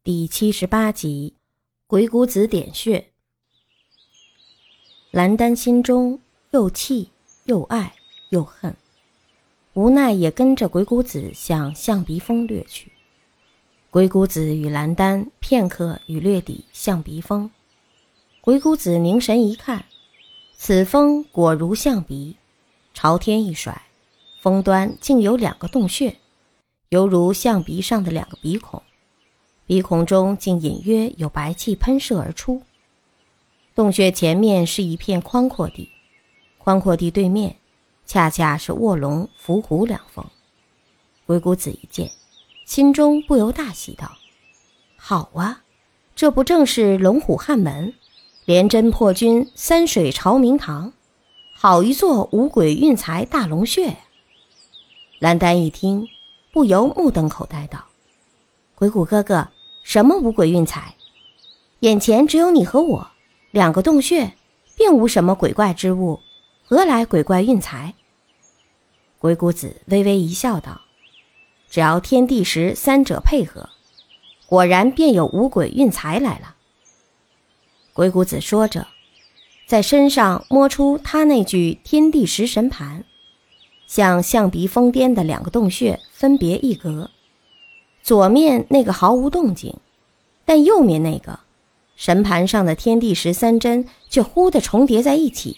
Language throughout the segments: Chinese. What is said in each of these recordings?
第78集，鬼谷子点穴。蓝丹心中又气又爱又恨，无奈也跟着鬼谷子向象鼻峰掠去。鬼谷子与蓝丹片刻与掠抵象鼻峰，鬼谷子凝神一看，此峰果如象鼻，朝天一甩，峰端竟有2个洞穴，犹如象鼻上的2个鼻孔，鼻孔中竟隐约有白气喷射而出。洞穴前面是一片宽阔地，宽阔地对面恰恰是卧龙、伏虎2峰。鬼谷子一见，心中不由大喜道：好啊，这不正是龙虎汉门，连针破军，三水朝明堂，好一座五鬼运财大龙穴。蓝丹一听，不由目瞪口呆道：鬼谷哥哥，什么五鬼运财？眼前只有你和我，2个洞穴，并无什么鬼怪之物，何来鬼怪运财？鬼谷子微微一笑道：只要天地时3者配合，果然便有五鬼运财来了。鬼谷子说着，在身上摸出他那具天地时神盘，向象鼻峰巅的2个洞穴分别一格，左面那个毫无动静，但右面那个神盘上的天地时3针却忽地重叠在一起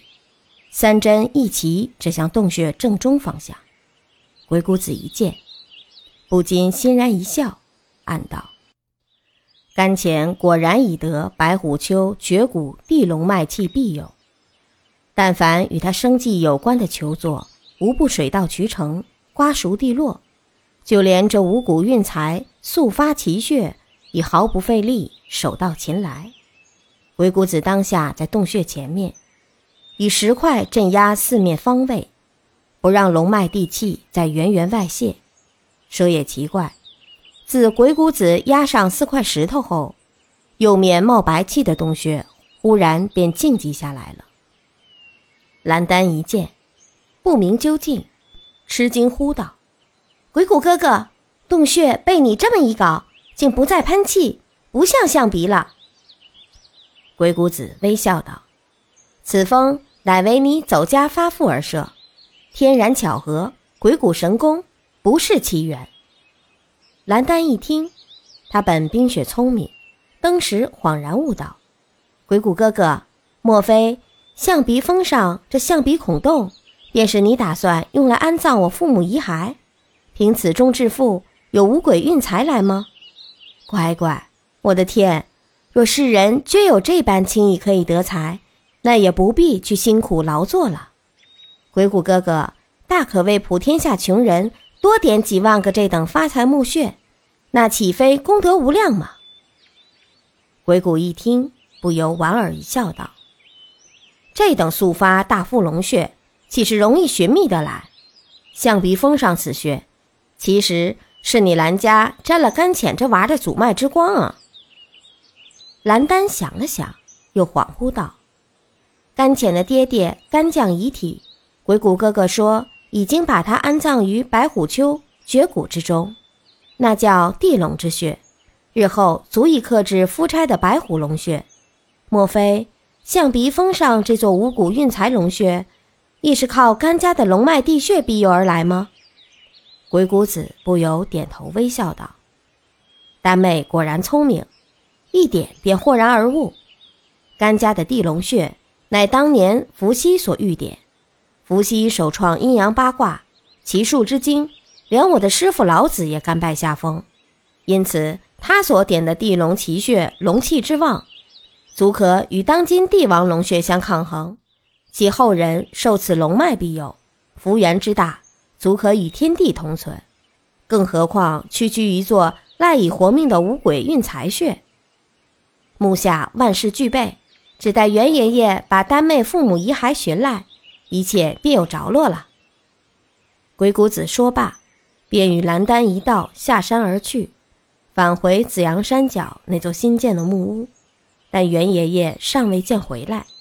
，3针一齐指向洞穴正中方向。鬼谷子一见，不禁欣然一笑，暗道：甘前果然已得白虎丘绝骨地龙脉气必有，但凡与他生计有关的求作，无不水到渠成，瓜熟蒂落，就连这五谷运财速发奇穴已毫不费力，手到擒来。鬼谷子当下在洞穴前面以石块镇压4面方位，不让龙脉地气在源源外泄。说也奇怪，自鬼谷子压上4块石头后，右面冒白气的洞穴忽然便静寂下来了。蓝丹一见，不明究竟，吃惊呼道：鬼谷哥哥，洞穴被你这么一搞，竟不再喷气，不像象鼻了。鬼谷子微笑道：此风乃为你走家发富而设，天然巧合，鬼谷神功，不是奇缘。蓝丹一听，他本冰雪聪明，当时恍然悟道：鬼谷哥哥，莫非象鼻峰上这象鼻孔洞便是你打算用来安葬我父母遗骸，凭此中致富，有五鬼运财来吗？乖乖，我的天，若世人均有这般轻易可以得财，那也不必去辛苦劳作了。鬼谷哥哥大可为普天下穷人多点几万个这等发财墓穴，那岂非功德无量吗？鬼谷一听，不由莞尔一笑道：这等速发大富龙穴，岂是容易寻觅得来？象鼻峰上此穴，其实是你蓝家沾了甘浅这娃的祖脉之光啊。蓝丹想了想，又恍惚道：甘浅的爹爹甘将遗体，鬼谷哥哥说已经把他安葬于白虎丘绝骨之中，那叫地龙之穴，日后足以克制夫差的白虎龙穴。莫非象鼻峰上这座五谷运财龙穴，亦是靠甘家的龙脉地穴庇佑而来吗？鬼谷子不由点头微笑道：丹妹果然聪明，一点便豁然而悟。甘家的地龙穴乃当年伏羲所御点，伏羲首创阴阳八卦，奇术之精，连我的师父老子也甘拜下风，因此他所点的地龙奇穴龙气之旺，足可与当今帝王龙穴相抗衡，其后人受此龙脉庇佑，福源之大，足可与天地同存，更何况区区一座赖以活命的五鬼运财穴。目下万事俱备，只待袁爷爷把丹妹父母遗骸寻来，一切便有着落了。鬼谷子说罢，便与蓝丹一道下山而去，返回紫阳山脚那座新建的木屋，但袁爷爷尚未见回来。